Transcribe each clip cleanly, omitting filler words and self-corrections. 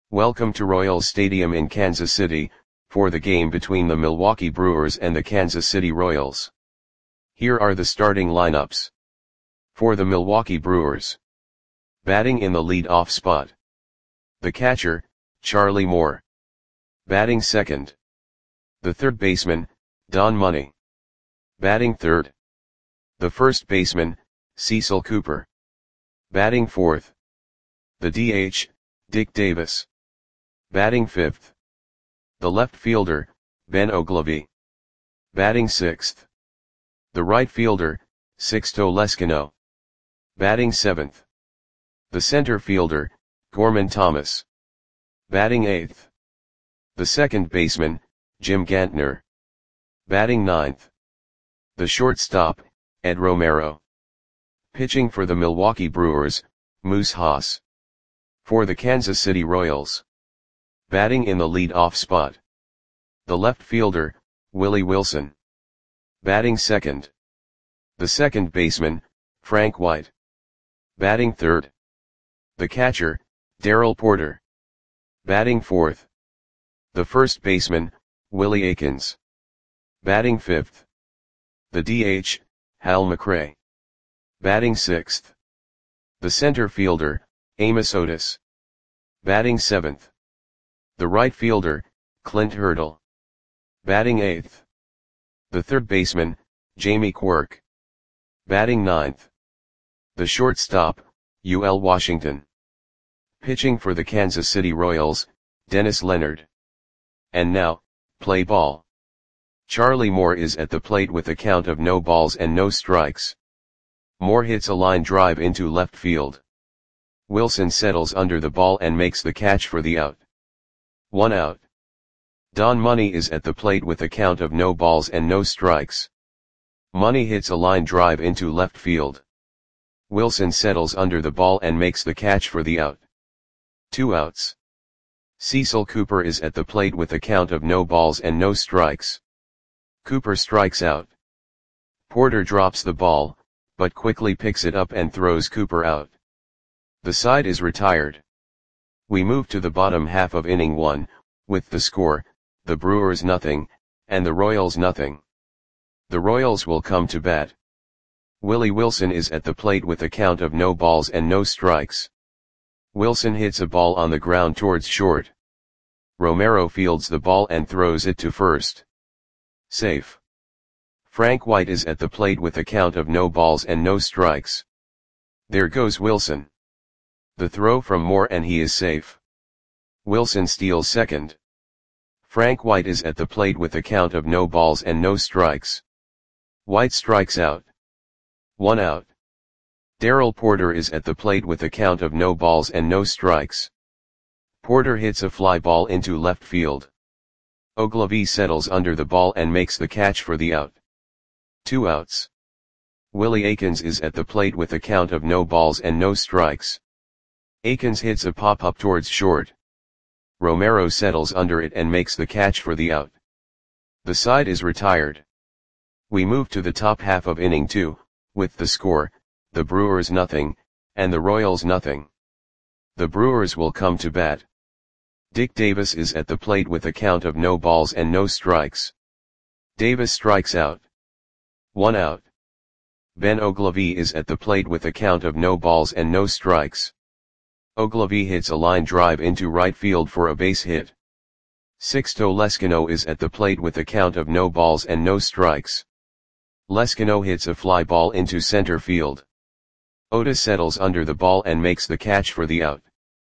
Welcome to Royals Stadium in Kansas City, for the game between the Milwaukee Brewers and the Kansas City Royals. Here are the starting lineups. For the Milwaukee Brewers. Batting in the lead-off spot. The catcher, Charlie Moore. Batting second. The third baseman, Don Money. Batting third. The first baseman, Cecil Cooper. Batting fourth. The DH, Dick Davis. Batting fifth. The left fielder, Ben Oglivie. Batting sixth. The right fielder, Sixto Leskino. Batting seventh. The center fielder, Gorman Thomas. Batting eighth. The second baseman, Jim Gantner. Batting ninth. The shortstop, Ed Romero. Pitching for the Milwaukee Brewers, Moose Haas. For the Kansas City Royals. Batting in the lead-off spot. The left fielder, Willie Wilson. Batting second. The second baseman, Frank White. Batting third. The catcher, Darrell Porter. Batting fourth. The first baseman, Willie Aikens. Batting fifth. The DH, Hal McRae. Batting sixth. The center fielder, Amos Otis. Batting seventh. The right fielder, Clint Hurdle. Batting eighth. The third baseman, Jamie Quirk. Batting ninth. The shortstop, UL Washington. Pitching for the Kansas City Royals, Dennis Leonard. And now, play ball. Charlie Moore is at the plate with a count of no balls and no strikes. Moore hits a line drive into left field. Wilson settles under the ball and makes the catch for the out. 1 out. Don Money is at the plate with a count of no balls and no strikes. Money hits a line drive into left field. Wilson settles under the ball and makes the catch for the out. 2 outs. Cecil Cooper is at the plate with a count of no balls and no strikes. Cooper strikes out. Porter drops the ball, but quickly picks it up and throws Cooper out. The side is retired. We move to the bottom half of inning 1, with the score, the Brewers nothing, and the Royals nothing. The Royals will come to bat. Willie Wilson is at the plate with a count of no balls and no strikes. Wilson hits a ball on the ground towards short. Romero fields the ball and throws it to first. Safe. Frank White is at the plate with a count of no balls and no strikes. There goes Wilson. The throw from Moore and he is safe. Wilson steals second. Frank White is at the plate with a count of no balls and no strikes. White strikes out. 1 out. Darrell Porter is at the plate with a count of no balls and no strikes. Porter hits a fly ball into left field. Oglivie settles under the ball and makes the catch for the out. 2 outs. Willie Aikens is at the plate with a count of no balls and no strikes. Aikens hits a pop-up towards short. Romero settles under it and makes the catch for the out. The side is retired. We move to the top half of inning 2, with the score, the Brewers nothing, and the Royals nothing. The Brewers will come to bat. Dick Davis is at the plate with a count of no balls and no strikes. Davis strikes out. 1 out. Ben Oglivie is at the plate with a count of no balls and no strikes. Oglivie hits a line drive into right field for a base hit. Sixto Leskino is at the plate with a count of no balls and no strikes. Leskino hits a fly ball into center field. Otis settles under the ball and makes the catch for the out.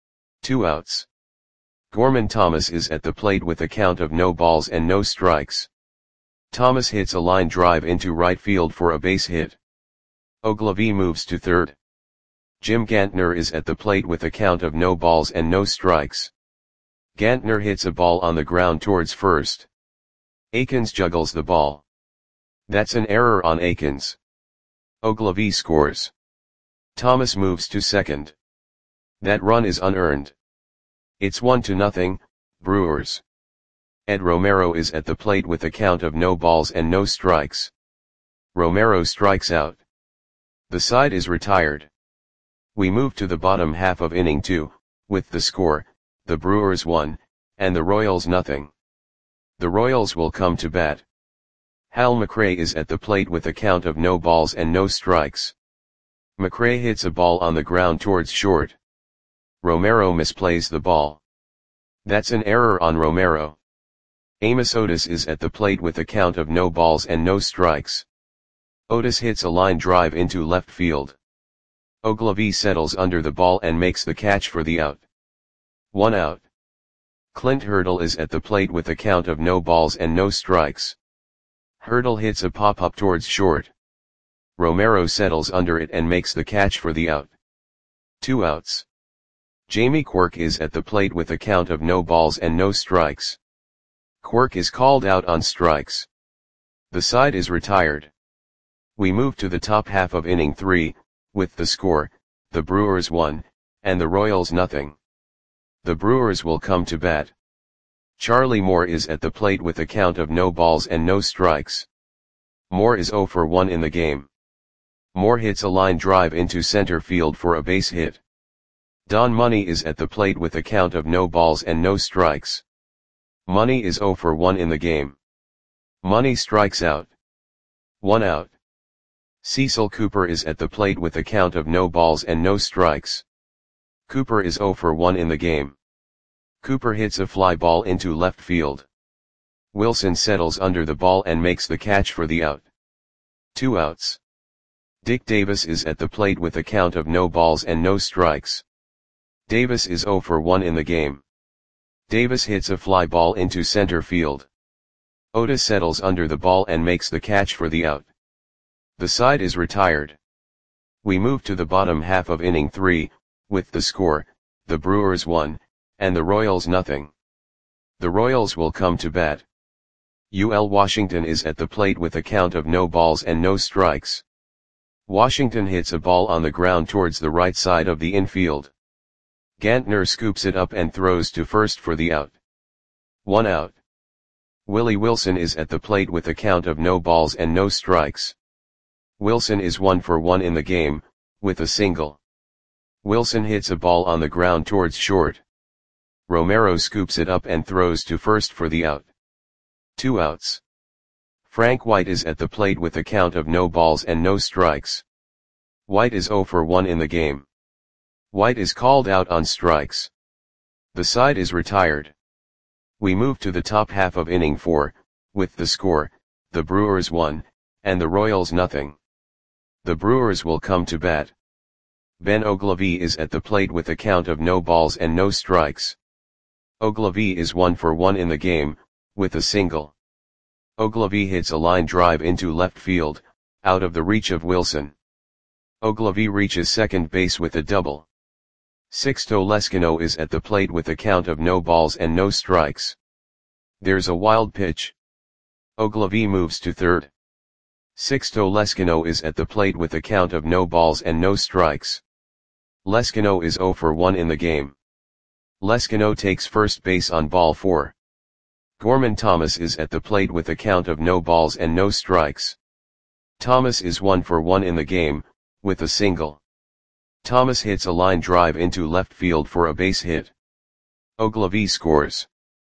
2 outs. Gorman Thomas is at the plate with a count of no balls and no strikes. Thomas hits a line drive into right field for a base hit. Oglivie moves to third. Jim Gantner is at the plate with a count of no balls and no strikes. Gantner hits a ball on the ground towards first. Aikens juggles the ball. That's an error on Aikens. Oglivie scores. Thomas moves to second. That run is unearned. It's 1-0, Brewers. Ed Romero is at the plate with a count of no balls and no strikes. Romero strikes out. The side is retired. We move to the bottom half of inning 2, with the score, the Brewers 1, and the Royals nothing. The Royals will come to bat. Hal McRae is at the plate with a count of no balls and no strikes. McRae hits a ball on the ground towards short. Romero misplays the ball. That's an error on Romero. Amos Otis is at the plate with a count of no balls and no strikes. Otis hits a line drive into left field. Ogilvie settles under the ball and makes the catch for the out. 1 out. Clint Hurdle is at the plate with a count of no balls and no strikes. Hurdle hits a pop-up towards short. Romero settles under it and makes the catch for the out. 2 outs. Jamie Quirk is at the plate with a count of no balls and no strikes. Quirk is called out on strikes. The side is retired. We move to the top half of inning 3, with the score, the Brewers 1, and the Royals nothing. The Brewers will come to bat. Charlie Moore is at the plate with a count of no balls and no strikes. Moore is 0 for 1 in the game. Moore hits a line drive into center field for a base hit. Don Money is at the plate with a count of no balls and no strikes. Money is 0 for 1 in the game. Money strikes out. 1 out. Cecil Cooper is at the plate with a count of no balls and no strikes. Cooper is 0 for 1 in the game. Cooper hits a fly ball into left field. Wilson settles under the ball and makes the catch for the out. 2 outs. Dick Davis is at the plate with a count of no balls and no strikes. Davis is 0 for 1 in the game. Davis hits a fly ball into center field. Otis settles under the ball and makes the catch for the out. The side is retired. We move to the bottom half of inning 3, with the score, the Brewers 1, and the Royals nothing. The Royals will come to bat. UL Washington is at the plate with a count of no balls and no strikes. Washington hits a ball on the ground towards the right side of the infield. Gantner scoops it up and throws to first for the out. 1 out. Willie Wilson is at the plate with a count of no balls and no strikes. Wilson is 1 for 1 in the game, with a single. Wilson hits a ball on the ground towards short. Romero scoops it up and throws to first for the out. 2 outs. Frank White is at the plate with a count of no balls and no strikes. White is 0 for 1 in the game. White is called out on strikes. The side is retired. We move to the top half of inning 4, with the score, the Brewers 1, and the Royals nothing. The Brewers will come to bat. Ben Ogilvie is at the plate with a count of no balls and no strikes. Ogilvie is 1 for 1 in the game, with a single. Ogilvie hits a line drive into left field, out of the reach of Wilson. Ogilvie reaches second base with a double. Sixto Leskino is at the plate with a count of no balls and no strikes. There's a wild pitch. Ogilvie moves to third. Sixto Leskino is at the plate with a count of no balls and no strikes. Leskino is 0 for 1 in the game. Leskino takes first base on ball 4. Gorman Thomas is at the plate with a count of no balls and no strikes. Thomas is 1 for 1 in the game, with a single. Thomas hits a line drive into left field for a base hit. Ogilvie scores.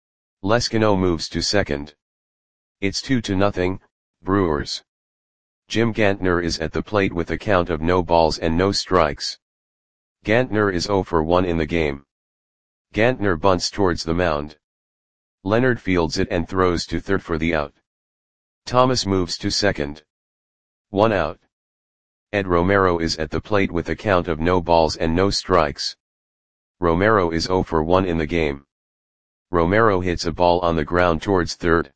Leskino moves to second. It's 2-0, Brewers. Jim Gantner is at the plate with a count of no balls and no strikes. Gantner is 0 for 1 in the game. Gantner bunts towards the mound. Leonard fields it and throws to third for the out. Thomas moves to second. 1 out. Ed Romero is at the plate with a count of no balls and no strikes. Romero is 0 for 1 in the game. Romero hits a ball on the ground towards third.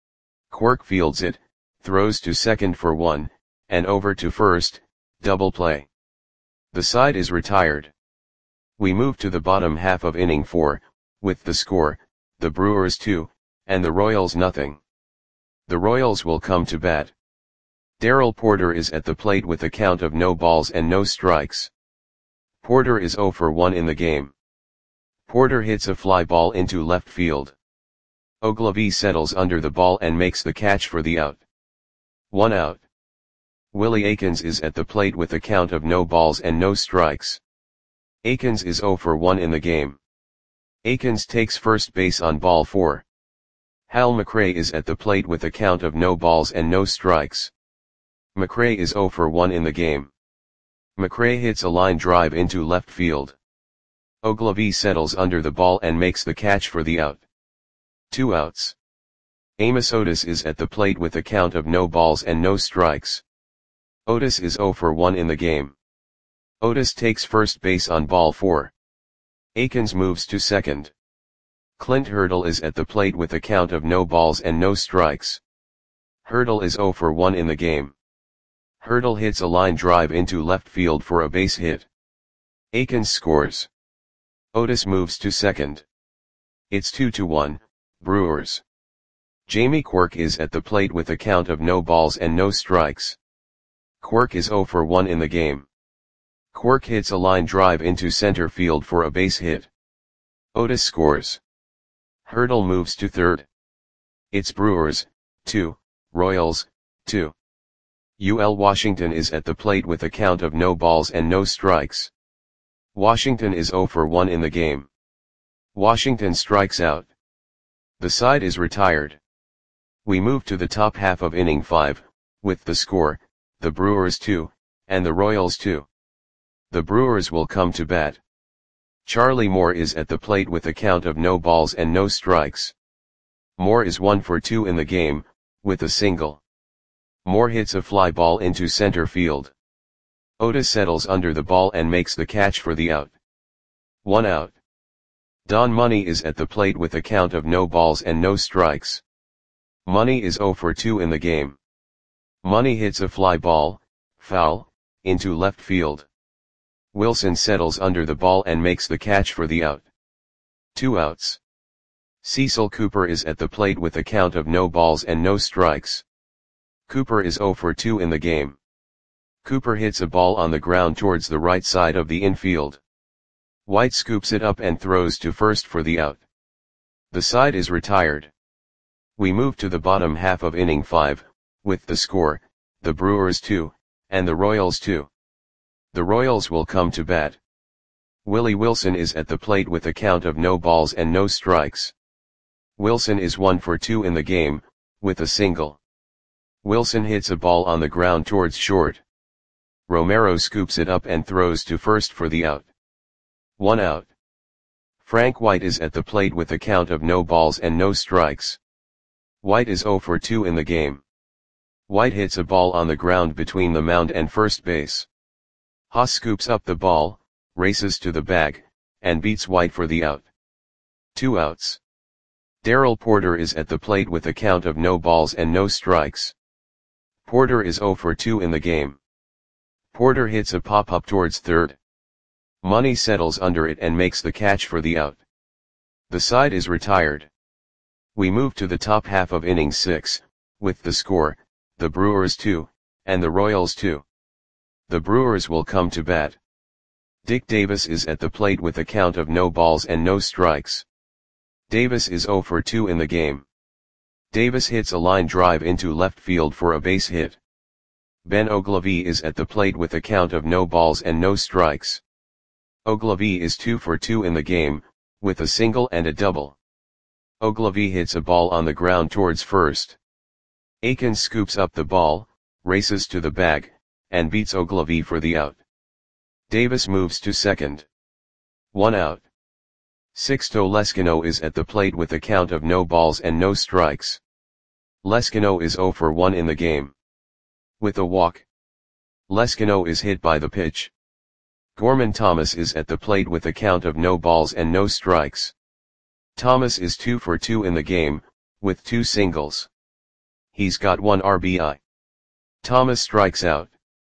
Quirk fields it, throws to second for 1, and over to first, double play. The side is retired. We move to the bottom half of inning 4, with the score, the Brewers 2, and the Royals nothing. The Royals will come to bat. Darrell Porter is at the plate with a count of no balls and no strikes. Porter is 0 for 1 in the game. Porter hits a fly ball into left field. Ogilvie settles under the ball and makes the catch for the out. 1 out. Willie Aikens is at the plate with a count of no balls and no strikes. Aikens is 0 for 1 in the game. Akins takes first base on ball 4. Hal McRae is at the plate with a count of no balls and no strikes. McRae is 0 for 1 in the game. McRae hits a line drive into left field. Ogilvie settles under the ball and makes the catch for the out. 2 outs. Amos Otis is at the plate with a count of no balls and no strikes. Otis is 0 for 1 in the game. Otis takes first base on ball 4. Akins moves to second. Clint Hurdle is at the plate with a count of no balls and no strikes. Hurdle is 0 for 1 in the game. Hurdle hits a line drive into left field for a base hit. Akins scores. Otis moves to second. It's 2-1, Brewers. Jamie Quirk is at the plate with a count of no balls and no strikes. Quirk is 0 for 1 in the game. Quirk hits a line drive into center field for a base hit. Otis scores. Hurdle moves to third. It's Brewers, 2, Royals, 2. UL Washington is at the plate with a count of no balls and no strikes. Washington is 0 for 1 in the game. Washington strikes out. The side is retired. We move to the top half of inning 5, with the score, the Brewers 2, and the Royals 2. The Brewers will come to bat. Charlie Moore is at the plate with a count of no balls and no strikes. Moore is 1 for 2 in the game, with a single. Moore hits a fly ball into center field. Otis settles under the ball and makes the catch for the out. 1 out. Don Money is at the plate with a count of no balls and no strikes. Money is 0 for 2 in the game. Money hits a fly ball, foul, into left field. Wilson settles under the ball and makes the catch for the out. 2 outs. Cecil Cooper is at the plate with a count of no balls and no strikes. Cooper is 0 for 2 in the game. Cooper hits a ball on the ground towards the right side of the infield. White scoops it up and throws to first for the out. The side is retired. We move to the bottom half of inning 5, with the score, the Brewers 2, and the Royals 2. The Royals will come to bat. Willie Wilson is at the plate with a count of no balls and no strikes. Wilson is 1 for 2 in the game, with a single. Wilson hits a ball on the ground towards short. Romero scoops it up and throws to first for the out. 1 out. Frank White is at the plate with a count of no balls and no strikes. White is 0 for 2 in the game. White hits a ball on the ground between the mound and first base. Haas scoops up the ball, races to the bag, and beats White for the out. 2 outs. Darrell Porter is at the plate with a count of no balls and no strikes. Porter is 0 for 2 in the game. Porter hits a pop-up towards third. Money settles under it and makes the catch for the out. The side is retired. We move to the top half of inning 6, with the score, the Brewers 2, and the Royals 2. The Brewers will come to bat. Dick Davis is at the plate with a count of no balls and no strikes. Davis is 0 for 2 in the game. Davis hits a line drive into left field for a base hit. Ben Ogilvie is at the plate with a count of no balls and no strikes. Ogilvie is 2 for 2 in the game, with a single and a double. Ogilvie hits a ball on the ground towards first. Akins scoops up the ball, races to the bag, and beats Ogilvie for the out. Davis moves to second. 1 out. Sixto Leskino is at the plate with a count of no balls and no strikes. Leskino is 0 for 1 in the game. With a walk. Leskino is hit by the pitch. Gorman Thomas is at the plate with a count of no balls and no strikes. Thomas is 2 for 2 in the game, with 2 singles. He's got 1 RBI. Thomas strikes out.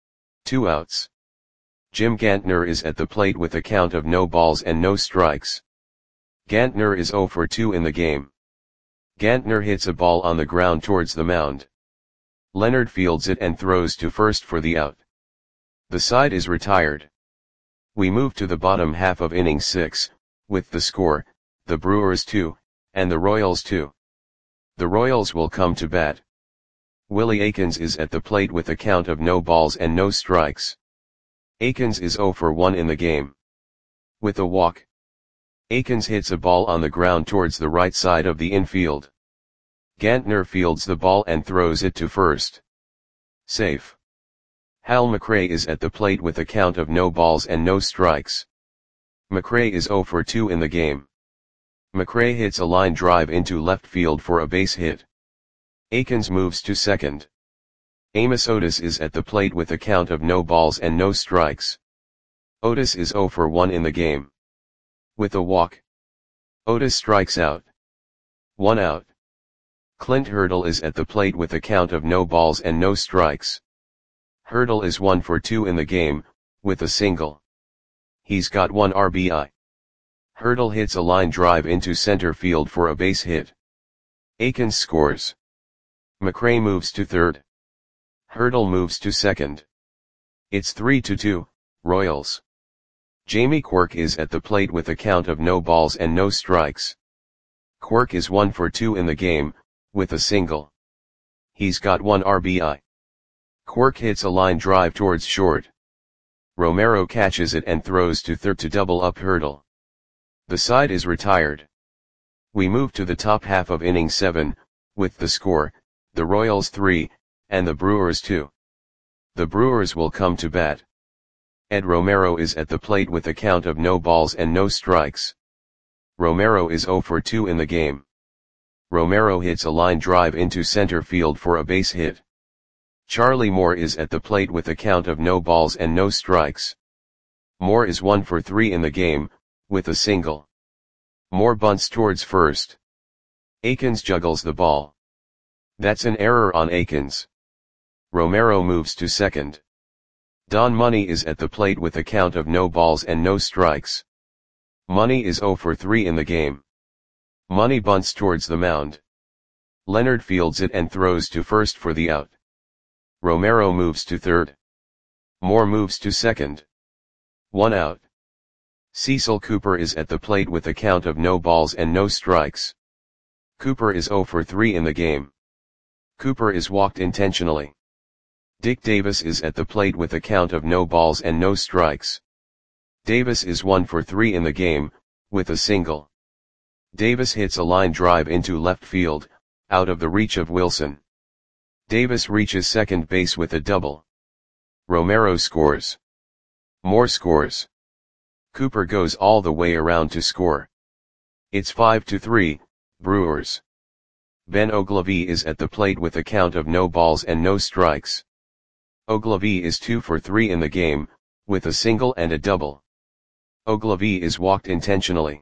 2 outs. Jim Gantner is at the plate with a count of no balls and no strikes. Gantner is 0 for 2 in the game. Gantner hits a ball on the ground towards the mound. Leonard fields it and throws to first for the out. The side is retired. We move to the bottom half of inning 6, with the score, the Brewers 2, and the Royals 2. The Royals will come to bat. Willie Akins is at the plate with a count of no balls and no strikes. Akins is 0 for 1 in the game. With a walk. Akins hits a ball on the ground towards the right side of the infield. Gantner fields the ball and throws it to first. Safe. Hal McRae is at the plate with a count of no balls and no strikes. McRae is 0 for 2 in the game. McRae hits a line drive into left field for a base hit. Akins moves to second. Amos Otis is at the plate with a count of no balls and no strikes. Otis is 0 for 1 in the game. With a walk, Otis strikes out. 1 out. Clint Hurdle is at the plate with a count of no balls and no strikes. Hurdle is 1 for 2 in the game, with a single. He's got 1 RBI. Hurdle hits a line drive into center field for a base hit. Akins scores. McRae moves to third. Hurdle moves to second. It's 3-2, Royals. Jamie Quirk is at the plate with a count of no balls and no strikes. Quirk is 1 for 2 in the game, with a single. He's got 1 RBI. Quirk hits a line drive towards short. Romero catches it and throws to third to double up Hurdle. The side is retired. We move to the top half of inning 7, with the score, the Royals 3, and the Brewers 2. The Brewers will come to bat. Ed Romero is at the plate with a count of no balls and no strikes. Romero is 0 for 2 in the game. Romero hits a line drive into center field for a base hit. Charlie Moore is at the plate with a count of no balls and no strikes. Moore is 1 for 3 in the game, with a single. Moore bunts towards first. Akins juggles the ball. That's an error on Akins. Romero moves to second. Don Money is at the plate with a count of no balls and no strikes. Money is 0 for 3 in the game. Money bunts towards the mound. Leonard fields it and throws to first for the out. Romero moves to third. Moore moves to second. 1 out. Cecil Cooper is at the plate with a count of no balls and no strikes. Cooper is 0 for 3 in the game. Cooper is walked intentionally. Dick Davis is at the plate with a count of no balls and no strikes. Davis is 1 for 3 in the game, with a single. Davis hits a line drive into left field, out of the reach of Wilson. Davis reaches second base with a double. Romero scores. Moore scores. Cooper goes all the way around to score. It's 5-3, Brewers. Ben Oglivie is at the plate with a count of no balls and no strikes. Oglivie is 2 for 3 in the game, with a single and a double. Oglivie is walked intentionally.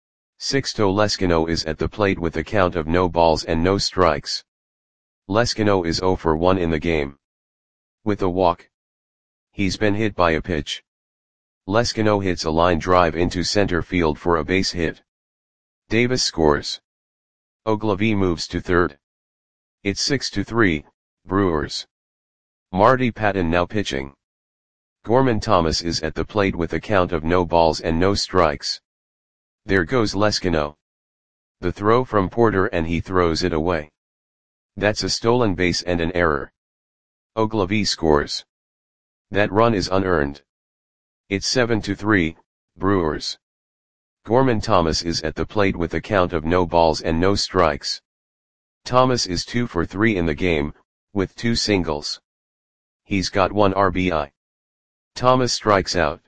Sixto Leskino is at the plate with a count of no balls and no strikes. Leskino is 0 for 1 in the game. With a walk. He's been hit by a pitch. Leskino hits a line drive into center field for a base hit. Davis scores. Oglivie moves to third. It's 6-3, Brewers. Marty Patton now pitching. Gorman Thomas is at the plate with a count of no balls and no strikes. There goes Leskino. The throw from Porter and he throws it away. That's a stolen base and an error. Oglivie scores. That run is unearned. It's 7-3, Brewers. Gorman Thomas is at the plate with a count of no balls and no strikes. Thomas is 2 for 3 in the game, with 2 singles. He's got 1 RBI. Thomas strikes out.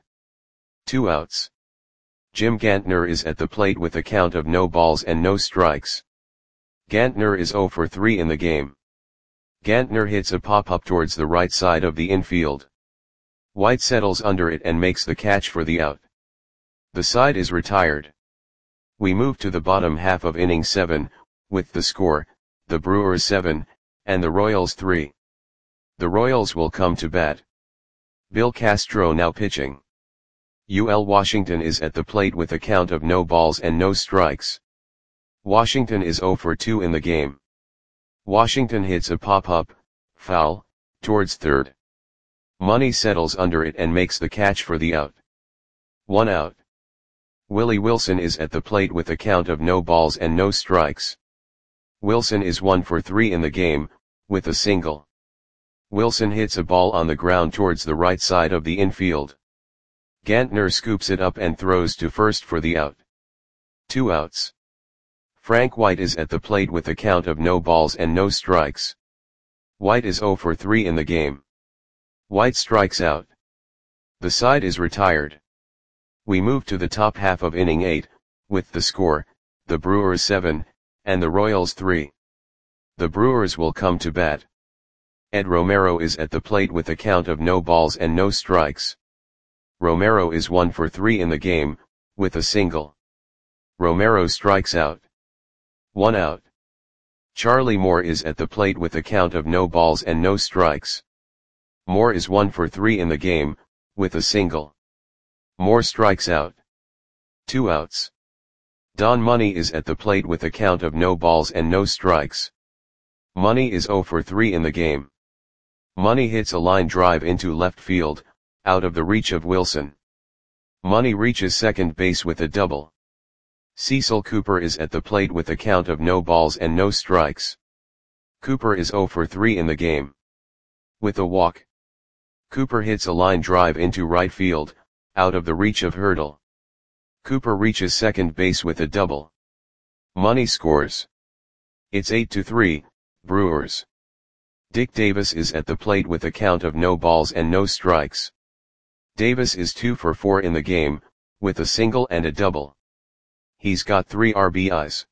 2 outs. Jim Gantner is at the plate with a count of no balls and no strikes. Gantner is 0 for 3 in the game. Gantner hits a pop-up towards the right side of the infield. White settles under it and makes the catch for the out. The side is retired. We move to the bottom half of inning 7, with the score, the Brewers 7, and the Royals 3. The Royals will come to bat. Bill Castro now pitching. UL Washington is at the plate with a count of no balls and no strikes. Washington is 0 for 2 in the game. Washington hits a pop-up, foul, towards third. Money settles under it and makes the catch for the out. 1 out. Willie Wilson is at the plate with a count of no balls and no strikes. Wilson is 1 for 3 in the game, with a single. Wilson hits a ball on the ground towards the right side of the infield. Gantner scoops it up and throws to first for the out. 2 outs. Frank White is at the plate with a count of no balls and no strikes. White is 0 for 3 in the game. White strikes out. The side is retired. We move to the top half of inning 8, with the score, the Brewers 7, and the Royals 3. The Brewers will come to bat. Ed Romero is at the plate with a count of no balls and no strikes. Romero is 1 for 3 in the game, with a single. Romero strikes out. 1 out. Charlie Moore is at the plate with a count of no balls and no strikes. Moore is 1 for 3 in the game, with a single. Moore strikes out. 2 outs. Don Money is at the plate with a count of no balls and no strikes. Money is 0 for 3 in the game. Money hits a line drive into left field, out of the reach of Wilson. Money reaches second base with a double. Cecil Cooper is at the plate with a count of no balls and no strikes. Cooper is 0 for 3 in the game. With a walk. Cooper hits a line drive into right field, out of the reach of Hurdle. Cooper reaches second base with a double. Money scores. It's 8-3, Brewers. Dick Davis is at the plate with a count of no balls and no strikes. Davis is 2 for 4 in the game, with a single and a double. He's got 3 RBIs.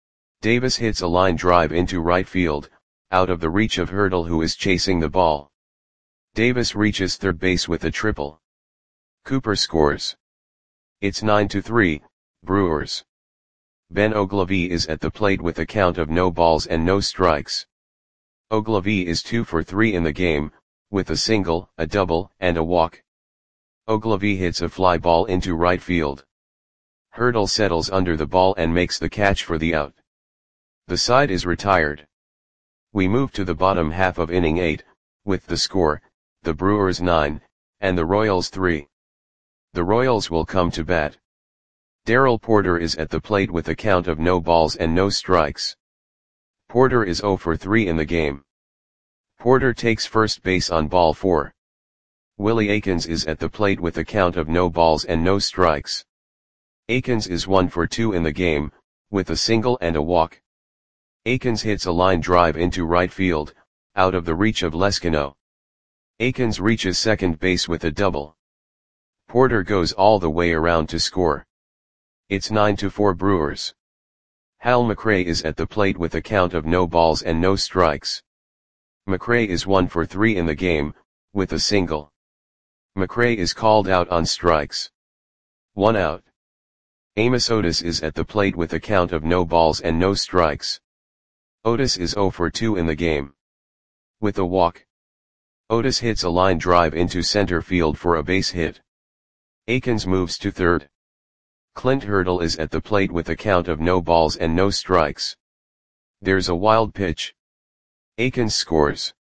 Davis hits a line drive into right field, out of the reach of Hurdle who is chasing the ball. Davis reaches third base with a triple. Cooper scores. It's 9-3, Brewers. Ben Oglivie is at the plate with a count of no balls and no strikes. Oglivie is 2 for 3 in the game, with a single, a double, and a walk. Oglivie hits a fly ball into right field. Hurdle settles under the ball and makes the catch for the out. The side is retired. We move to the bottom half of inning 8, with the score, the Brewers 9, and the Royals 3. The Royals will come to bat. Darrell Porter is at the plate with a count of no balls and no strikes. Porter is 0 for 3 in the game. Porter takes first base on ball 4. Willie Aikens is at the plate with a count of no balls and no strikes. Aikens is 1 for 2 in the game, with a single and a walk. Aikens hits a line drive into right field, out of the reach of Leskino. Aikens reaches second base with a double. Porter goes all the way around to score. It's 9-4 Brewers. Hal McRae is at the plate with a count of no balls and no strikes. McRae is 1 for 3 in the game, with a single. McRae is called out on strikes. 1 out. Amos Otis is at the plate with a count of no balls and no strikes. Otis is 0 for 2 in the game. With a walk. Otis hits a line drive into center field for a base hit. Aikens moves to third. Clint Hurdle is at the plate with a count of no balls and no strikes. There's a wild pitch. Aikens scores.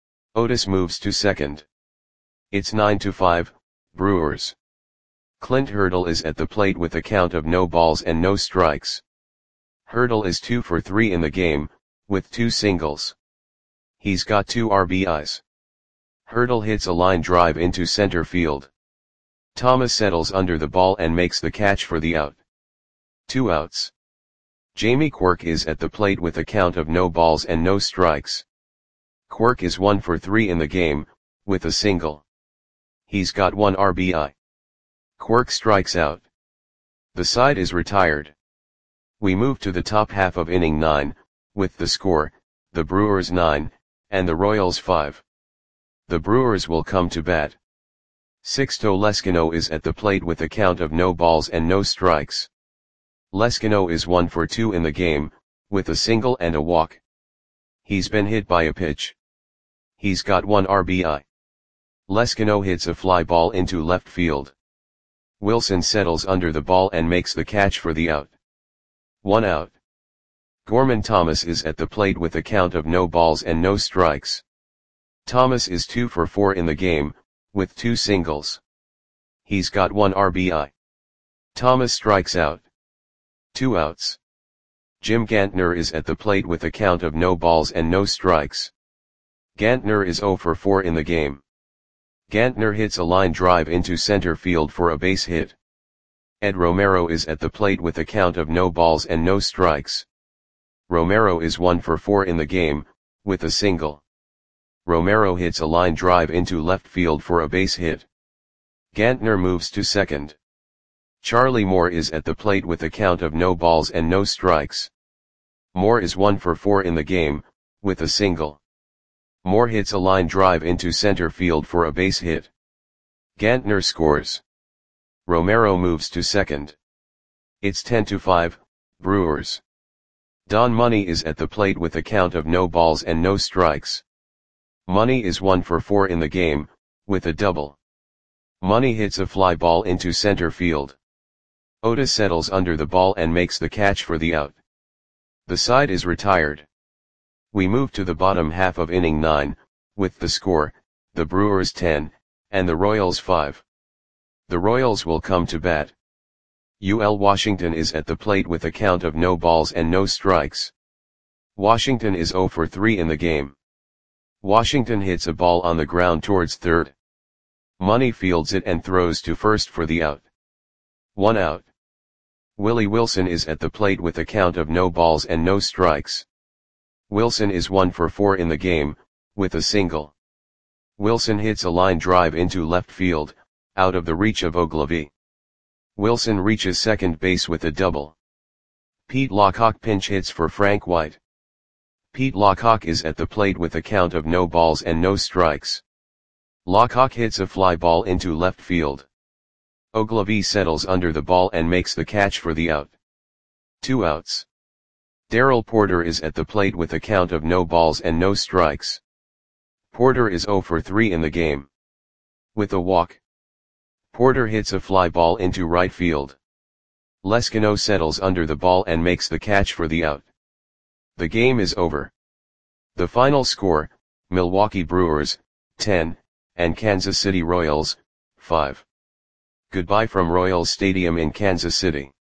Otis moves to second. It's 9-5, Brewers. Clint Hurdle is at the plate with a count of no balls and no strikes. Hurdle is 2 for 3 in the game, with 2 singles. He's got 2 RBIs. Hurdle hits a line drive into center field. Thomas settles under the ball and makes the catch for the out. 2 outs. Jamie Quirk is at the plate with a count of no balls and no strikes. Quirk is 1 for 3 in the game, with a single. He's got 1 RBI. Quirk strikes out. The side is retired. We move to the top half of inning 9, with the score, the Brewers 9, and the Royals 5. The Brewers will come to bat. Sixto Leskino is at the plate with a count of no balls and no strikes. Leskino is 1 for 2 in the game, with a single and a walk. He's been hit by a pitch. He's got 1 RBI. Leskino hits a fly ball into left field. Wilson settles under the ball and makes the catch for the out. 1 out. Gorman Thomas is at the plate with a count of no balls and no strikes. Thomas is 2 for 4 in the game, with 2 singles. He's got 1 RBI. Thomas strikes out. 2 outs. Jim Gantner is at the plate with a count of no balls and no strikes. Gantner is 0 for 4 in the game. Gantner hits a line drive into center field for a base hit. Ed Romero is at the plate with a count of no balls and no strikes. Romero is 1 for 4 in the game, with a single. Romero hits a line drive into left field for a base hit. Gantner moves to second. Charlie Moore is at the plate with a count of no balls and no strikes. Moore is 1 for 4 in the game, with a single. Moore hits a line drive into center field for a base hit. Gantner scores. Romero moves to second. It's 10-5, Brewers. Don Money is at the plate with a count of no balls and no strikes. Money is 1 for 4 in the game, with a double. Money hits a fly ball into center field. Oda settles under the ball and makes the catch for the out. The side is retired. We move to the bottom half of inning 9, with the score, the Brewers 10, and the Royals 5. The Royals will come to bat. UL Washington is at the plate with a count of no balls and no strikes. Washington is 0 for 3 in the game. Washington hits a ball on the ground towards third. Money fields it and throws to first for the out. 1 out. Willie Wilson is at the plate with a count of no balls and no strikes. Wilson is 1 for 4 in the game, with a single. Wilson hits a line drive into left field, out of the reach of Ogilvy. Wilson reaches second base with a double. Pete Lockhawk pinch hits for Frank White. Pete Lockhawk is at the plate with a count of no balls and no strikes. Lockhawk hits a fly ball into left field. Ogilvy settles under the ball and makes the catch for the out. 2 outs. Darrell Porter is at the plate with a count of no balls and no strikes. Porter is 0 for 3 in the game. With a walk. Porter hits a fly ball into right field. Leskino settles under the ball and makes the catch for the out. The game is over. The final score, Milwaukee Brewers, 10, and Kansas City Royals, 5. Goodbye from Royals Stadium in Kansas City.